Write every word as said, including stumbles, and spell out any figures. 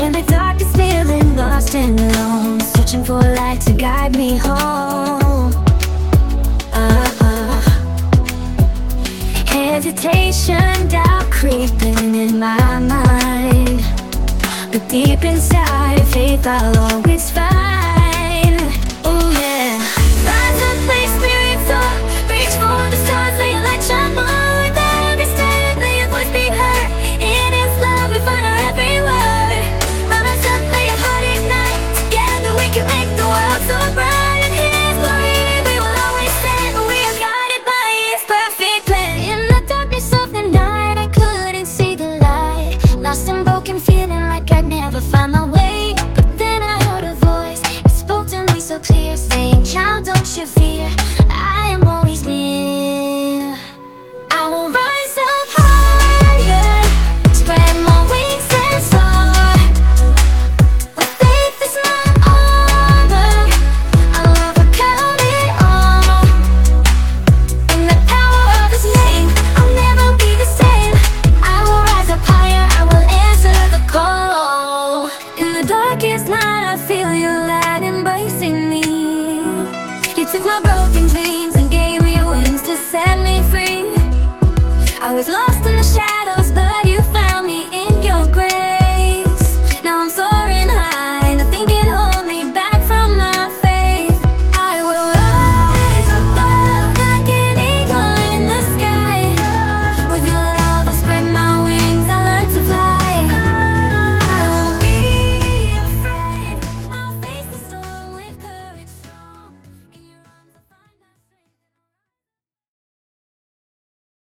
In the darkest, feeling lost and alone, searching for a light to guide me home. uh, Hesitation, doubt creeping in my mind, but deep inside, faith I'll always find.